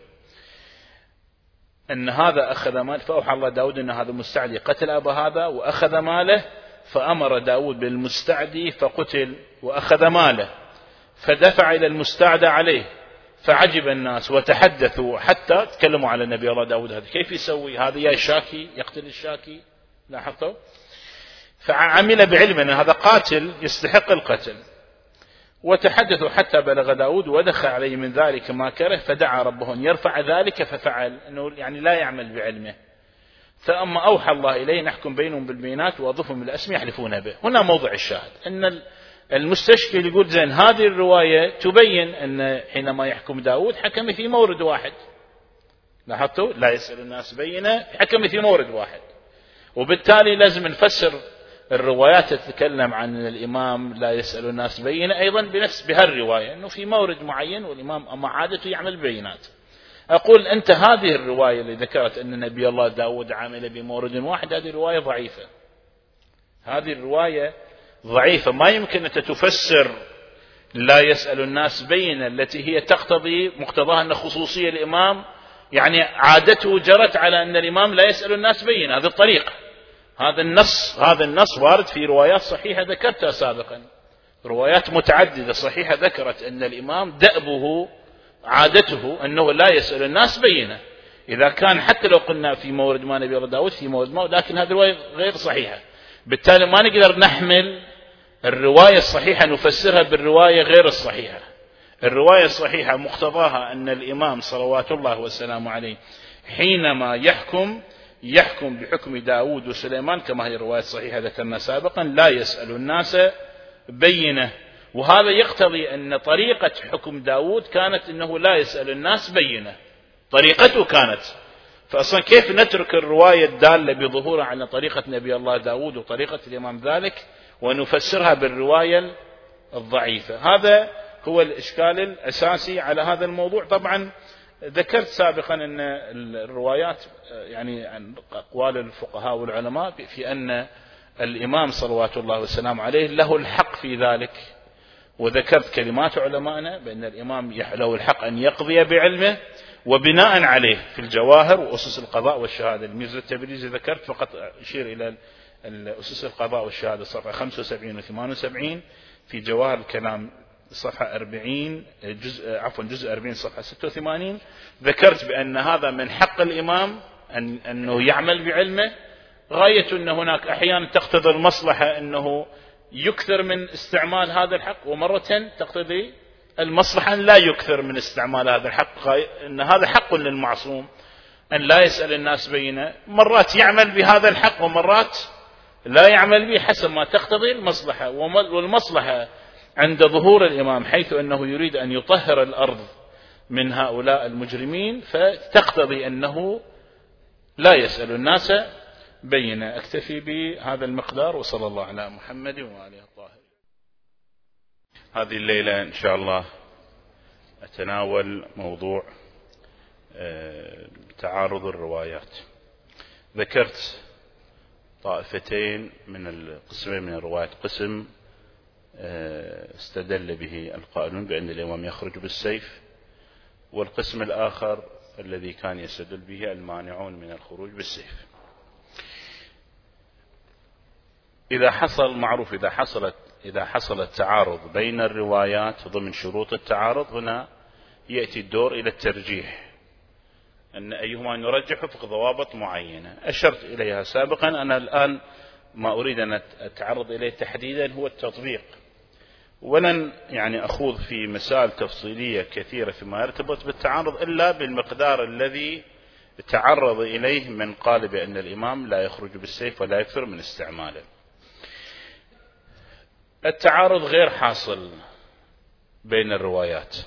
أن هذا أخذ مال. فأوحى الله داود أن هذا المستعدي قتل أبا هذا وأخذ ماله. فأمر داود بالمستعدي فقتل وأخذ ماله، فدفع إلى المستعدى عليه. فعجب الناس وتحدثوا حتى تكلموا على النبي الله داود، هذا كيف يسوي هذا؟ يا الشاكي يقتل الشاكي، لاحظتوا؟ فعمل بعلم أن هذا قاتل يستحق القتل. وتحدثوا حتى بلغ داود ودخل عليه من ذلك ما كره، فدعا ربه أن يرفع ذلك ففعل، أنه يعني لا يعمل بعلمه. فأما أوحى الله إليه نحكم بينهم بالبينات وأضفهم بالاسم يحلفون به. هنا موضع الشاهد، أن المستشكل يقول: زين هذه الرواية تبين أن حينما يحكم داود حكم في مورد واحد، لاحظتوا؟ لا يسأل الناس بينة حكم في مورد واحد، وبالتالي لازم نفسر الروايات تتكلم عن الإمام لا يسأل الناس بينة أيضا بنفس بهالرواية، أنه في مورد معين والإمام أما عادته يعمل بينات. أقول أنت هذه الرواية اللي ذكرت أن نبي الله داود عمل بمورد واحد، هذه رواية ضعيفة، هذه الرواية ضعيفة، ما يمكن أن تفسر لا يسأل الناس بينة التي هي تقتضي مقتضاها أن خصوصية الإمام، يعني عادته جرت على أن الإمام لا يسأل الناس بينة، هذه الطريقة. هذا النص هذا النص وارد في روايات صحيحة ذكرتها سابقا، روايات متعددة صحيحة ذكرت أن الإمام دأبه عادته أنه لا يسأل الناس بينة، إذا كان حتى لو قلنا في مورد ما نبي الله داود في مورد ما، لكن هذه الرواية غير صحيحة، بالتالي ما نقدر نحمل الرواية الصحيحة نفسرها بالرواية غير الصحيحة. الرواية الصحيحة مقتضاها أن الإمام صلوات الله والسلام عليه حينما يحكم يحكم بحكم داود وسليمان كما هي الرواية الصحيحة ذكرنا سابقا، لا يسأل الناس بينة، وهذا يقتضي أن طريقة حكم داود كانت أنه لا يسأل الناس بينة، طريقته كانت، فأصلا كيف نترك الرواية الدالة بظهورها على طريقة نبي الله داود وطريقة الإمام ذلك ونفسرها بالرواية الضعيفة؟ هذا هو الإشكال الأساسي على هذا الموضوع. طبعا ذكرت سابقا أن الروايات يعني عن أقوال الفقهاء والعلماء في أن الإمام صلوات الله والسلام عليه له الحق في ذلك، وذكرت كلمات علمائنا بأن الإمام له الحق أن يقضي بعلمه، وبناء عليه في الجواهر وأسس القضاء والشهادة الميزة التبريزي ذكرت فقط أشير إلى أسس القضاء والشهادة صفحة خمسة وسبعين و ثمانية وسبعين، في جواهر الكلام صفحة أربعين جزء عفوا جزء أربعين صفحة ستة وثمانين، ذكرت بأن هذا من حق الإمام أن أنه يعمل بعلمه، غاية أن هناك أحيانا تقتضي المصلحة أنه يكثر من استعمال هذا الحق، ومرة تقتضي المصلحة أن لا يكثر من استعمال هذا الحق، أن هذا حق للمعصوم أن لا يسأل الناس بينه، مرات يعمل بهذا الحق ومرات لا يعمل به حسب ما تقتضي المصلحة، والمصلحة عند ظهور الإمام حيث أنه يريد أن يطهر الأرض من هؤلاء المجرمين فتقتضي أنه لا يسأل الناس بينه. أكتفي بهذا المقدار، وصلى الله على محمد وآله الطاهرين. هذه الليلة إن شاء الله أتناول موضوع تعارض الروايات. ذكرت طائفتين من القسمين من الروايات، قسم استدل به القائلون بأن الإمام يخرج بالسيف، والقسم الآخر الذي كان يستدل به المانعون من الخروج بالسيف. إذا حصل معروف إذا حصلت إذا حصل التعارض بين الروايات ضمن شروط التعارض، هنا يأتي الدور إلى الترجيح، أن أيهما نرجح وفق ضوابط معينة أشرت إليها سابقا. أنا الآن ما أريد أن أتعرض إليه تحديدا هو التطبيق، ولن يعني أخوض في مسائل تفصيلية كثيرة فيما يرتبط بالتعارض إلا بالمقدار الذي تعرض إليه من قال بأن الإمام لا يخرج بالسيف ولا يكثر من استعماله. التعارض غير حاصل بين الروايات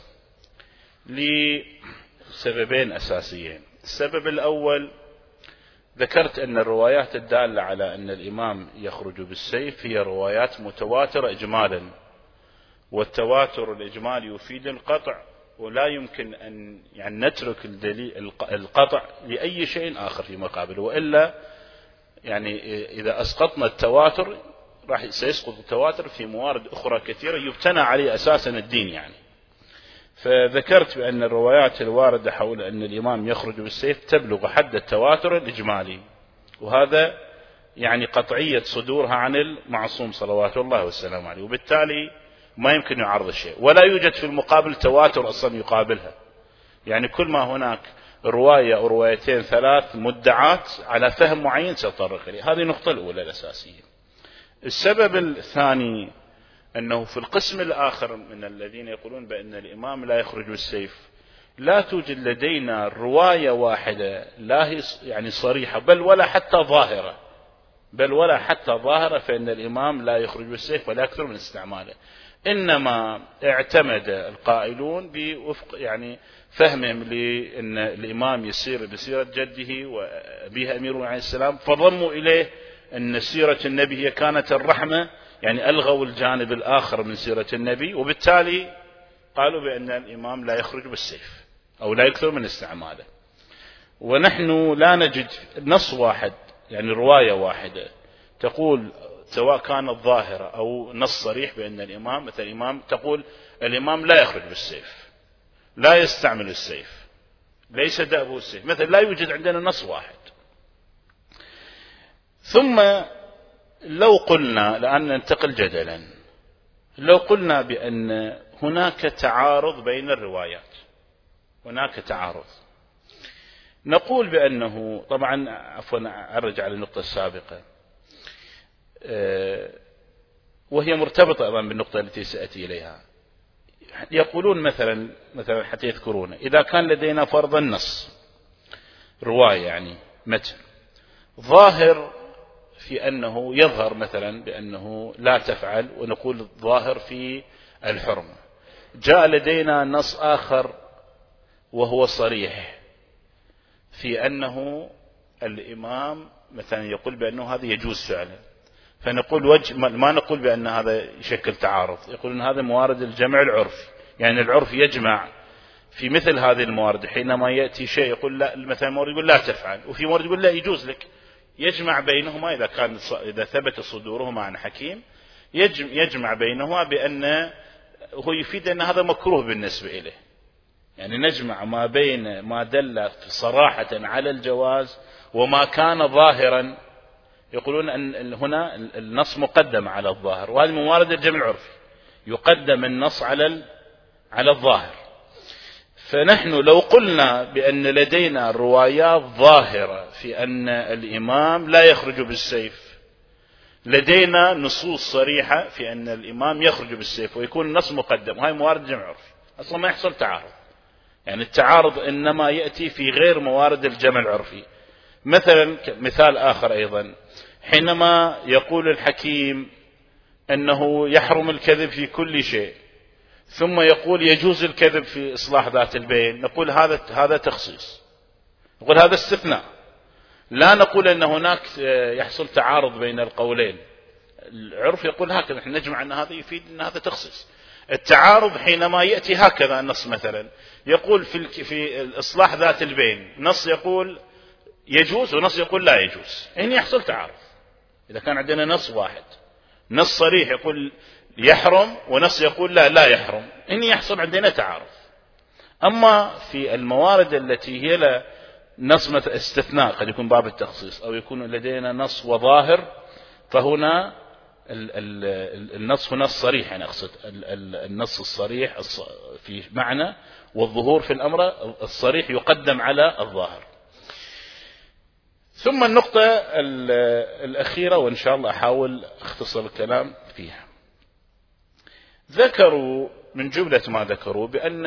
لسببين أساسيين. السبب الأول، ذكرت أن الروايات الدالة على أن الإمام يخرج بالسيف هي روايات متواترة إجمالا، والتواتر الإجمالي يفيد القطع، ولا يمكن أن يعني نترك الدليل القطع لأي شيء آخر في مقابله، وإلا يعني إذا أسقطنا التواتر راح سيسقط التواتر في موارد أخرى كثيرة يبتنى عليه أساسا الدين يعني. فذكرت بأن الروايات الواردة حول أن الإمام يخرج بالسيف تبلغ حد التواتر الإجمالي، وهذا يعني قطعية صدورها عن المعصوم صلوات الله والسلام عليه، وبالتالي ما يمكن يعرض الشيء، ولا يوجد في المقابل تواتر أصلا يقابلها. يعني كل ما هناك رواية أو روايتين ثلاث مدعات على فهم معين سأتطرق إليه. هذه النقطة الأولى الأساسية. السبب الثاني أنه في القسم الآخر من الذين يقولون بأن الإمام لا يخرج بالسيف لا توجد لدينا رواية واحدة لا هي يعني صريحة بل ولا حتى ظاهرة بل ولا حتى ظاهرة، فإن الإمام لا يخرج بالسيف ولا يكثر من استعماله. إنما اعتمد القائلون بوفق يعني فهمهم لأن الإمام يسير بسيرة جده وأبيه أمير عليه السلام، فضموا إليه أن سيرة النبي هي كانت الرحمة، يعني ألغوا الجانب الآخر من سيرة النبي، وبالتالي قالوا بأن الإمام لا يخرج بالسيف أو لا يكثر من استعماله. ونحن لا نجد نص واحد يعني رواية واحدة تقول سواء كانت ظاهرة أو نص صريح بأن الإمام مثل الإمام تقول الإمام لا يخرج بالسيف، لا يستعمل السيف، ليس دأبه السيف، مثل لا يوجد عندنا نص واحد. ثم لو قلنا، الآن ننتقل جدلا، لو قلنا بأن هناك تعارض بين الروايات، هناك تعارض، نقول بأنه طبعا عفوا أرجع على النقطة السابقة وهي مرتبطة أيضا بالنقطة التي سأتي إليها. يقولون مثلا مثلا حتى يذكرون إذا كان لدينا فرض النص رواية يعني متن ظاهر في أنه يظهر مثلا بأنه لا تفعل، ونقول ظاهر في الحرمة، جاء لدينا نص آخر وهو صريح في أنه الإمام مثلا يقول بأنه هذا يجوز فعلا، فنقول وجه ما نقول بأن هذا يشكل تعارض، يقول أن هذا موارد الجمع العرفي، يعني العرف يجمع في مثل هذه الموارد. حينما يأتي شيء يقول لا، مثلا مورد يقول لا تفعل، وفي مورد يقول لا يجوز لك، يجمع بينهما إذا كان إذا ثبت صدورهما عن حكيم يجمع بينهما بأن هو يفيد أن هذا مكروه بالنسبة إليه، يعني نجمع ما بين ما دل صراحة على الجواز وما كان ظاهرا. يقولون أن هنا النص مقدم على الظاهر، وهذه موارد الجمع العرفي، يقدم النص على على الظاهر. فنحن لو قلنا بأن لدينا روايات ظاهرة في أن الإمام لا يخرج بالسيف، لدينا نصوص صريحة في أن الإمام يخرج بالسيف ويكون النص مقدم، وهي موارد الجمع العرفي، أصلا ما يحصل تعارض، يعني التعارض إنما يأتي في غير موارد الجمع العرفي. مثلا مثال آخر أيضا، حينما يقول الحكيم أنه يحرم الكذب في كل شيء ثم يقول يجوز الكذب في إصلاح ذات البين، نقول هذا هذا تخصيص، نقول هذا استثناء، لا نقول أن هناك يحصل تعارض بين القولين. العرف يقول هكذا، نحن نجمع أن هذا يفيد أن هذا تخصيص. التعارض حينما يأتي هكذا النص مثلا يقول في في إصلاح ذات البين، نص يقول يجوز ونص يقول لا يجوز، هنا يحصل تعارض. إذا كان عندنا نص واحد، نص صريح يقول يحرم ونص يقول لا لا يحرم، هنا يحصل عندنا تعارض. أما في الموارد التي هي لا نص استثناء، قد يكون باب التخصيص أو يكون لدينا نص وظاهر، فهنا النص هنا الصريح، يعني أقصد النص الصريح في معنى، والظهور في الأمر الصريح يقدم على الظاهر. ثم النقطة الأخيرة، وإن شاء الله أحاول أختصر الكلام فيها، ذكروا من جملة ما ذكروا بأن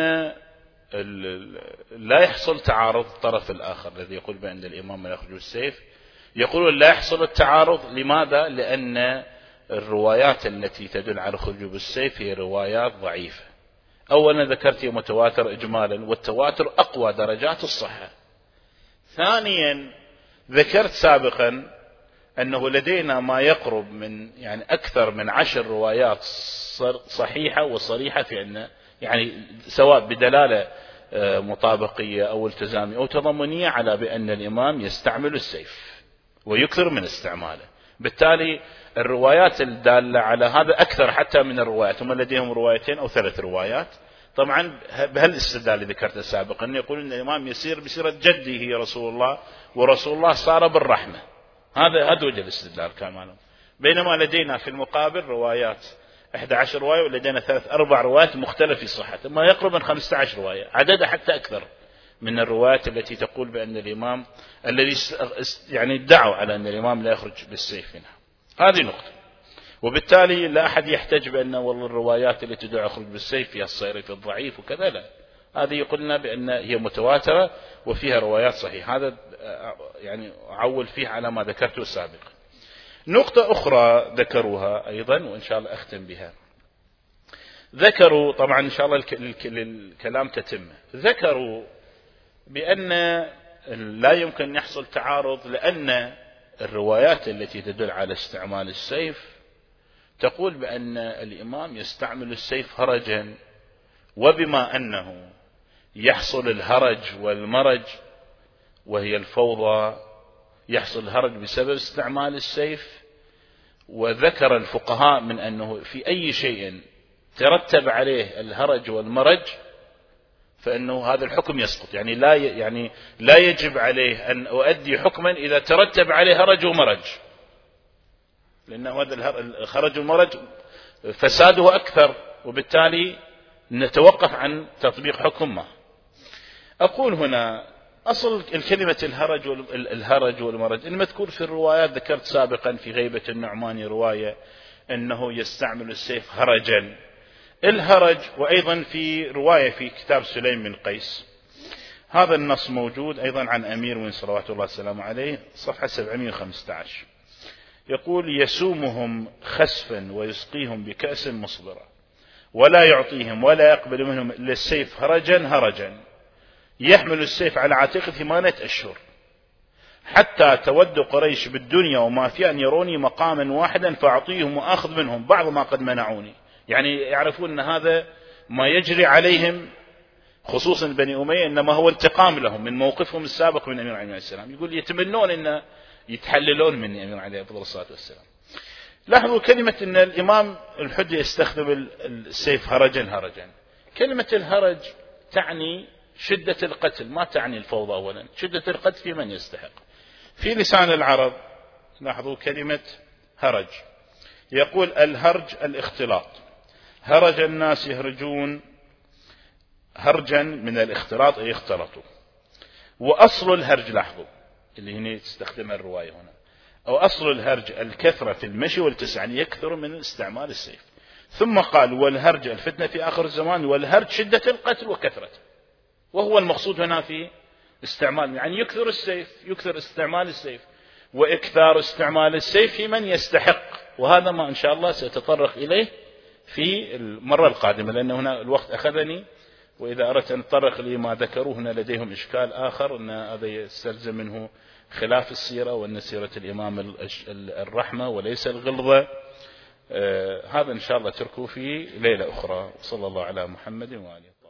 لا يحصل تعارض الطرف الآخر الذي يقول بأن الإمام لا يخرج بالسيف، يقولون لا يحصل التعارض. لماذا؟ لأن الروايات التي تدل على خروج بالسيف هي روايات ضعيفة. أولا ذكرت متواتر إجمالا، والتواتر أقوى درجات الصحة. ثانيا ذكرت سابقا أنه لدينا ما يقرب من يعني أكثر من عشر روايات صحيحة وصريحة في أن يعني سواء بدلالة مطابقية أو التزامية أو تضمنية على بأن الإمام يستعمل السيف ويكثر من استعماله. بالتالي الروايات الدالة على هذا أكثر حتى من الروايات، هم لديهم روايتين أو ثلاث روايات. طبعا بهالاستدلال اللي ذكرته سابقا أن يقول أن الإمام يسير بسيرة جده رسول الله، ورسول الله صار بالرحمة. هذا هذا وجه الاستدلال كان معلوم. بينما لدينا في المقابل روايات إحدى عشر رواية، ولدينا ثلاث أربع روايات مختلف في صحة، ما يقرب من خمسة عشر رواية، عددها حتى أكثر من الروايات التي تقول بأن الإمام الذي يعني ادعوا على أن الإمام لا يخرج بالسيف منها. هذه نقطة. وبالتالي لا أحد يحتج بأن والله الروايات التي تدعو يخرج بالسيف فيها الصيري في الضعيف وكذا، لا، هذه يقولنا بأن هي متواترة وفيها روايات صحيحة. هذا يعني أعول فيه على ما ذكرته سابقا. نقطة أخرى ذكروها أيضا وإن شاء الله أختم بها. ذكروا طبعا إن شاء الله الكلام تتمه. ذكروا بأن لا يمكن أن يحصل تعارض، لأن الروايات التي تدل على استعمال السيف تقول بأن الإمام يستعمل السيف هرجا، وبما أنه يحصل الهرج والمرج وهي الفوضى، يحصل الهرج بسبب استعمال السيف. وذكر الفقهاء من أنه في أي شيء ترتب عليه الهرج والمرج فإنه هذا الحكم يسقط، يعني لا يعني لا يجب عليه أن أؤدي حكما إذا ترتب عليه هرج ومرج، لأن هذا الهرج والمرج فساده أكثر، وبالتالي نتوقف عن تطبيق حكم ما. أقول هنا أصل الكلمة الهرج الهرج والمرج المذكور في الروايات، ذكرت سابقا في غيبة النعماني رواية أنه يستعمل السيف هرجا، الهرج، وأيضا في رواية في كتاب سليم بن قيس. هذا النص موجود أيضا عن أمير من صلوات الله والسلام عليه، صفحة سبعمائة وخمسة عشر، يقول: يسومهم خسفا ويسقيهم بكأس مصبرة ولا يعطيهم ولا يقبل منهم إلا السيف هرجا هرجا، يحمل السيف على عاتقه ثمانية أشهر، حتى تود قريش بالدنيا وما فيها أن يروني مقاما واحدا فأعطيهم وأخذ منهم بعض ما قد منعوني. يعني يعرفون أن هذا ما يجري عليهم خصوصا بني أمية إنما هو انتقام لهم من موقفهم السابق من أمير عليه السلام. يقول يتمنون أن يتحللون مني أمير عليه الصلاة والسلام. لاحظوا كلمة أن الإمام الحجة يستخدم السيف هرجا هرجا. كلمة الهرج تعني شدة القتل، ما تعني الفوضى. أولا شدة القتل في من يستحق. في لسان العرب لاحظوا كلمة هرج، يقول الهرج الاختلاط، هرج الناس يهرجون، هرجا من الاختلاط أي اختلطوا. وأصل الهرج لاحظوا اللي هنا تستخدم الرواية هنا، أو أصل الهرج الكثرة في المشي والتسعين، يكثر من استعمال السيف. ثم قال والهرج الفتنة في آخر الزمان، والهرج شدة القتل وكثرته، وهو المقصود هنا في استعمال، يعني يكثر السيف، يكثر استعمال السيف، وإكثار استعمال السيف في من يستحق. وهذا ما إن شاء الله سأتطرق إليه في المرة القادمة، لأن هنا الوقت أخذني، وإذا أردت أن أتطرق لما ذكروه هنا لديهم إشكال آخر، أن هذا يستلزم منه خلاف السيرة، وأن سيرة الإمام الرحمة وليس الغلظة. آه هذا إن شاء الله تركوا في ليلة أخرى. صلى الله على محمد وآله.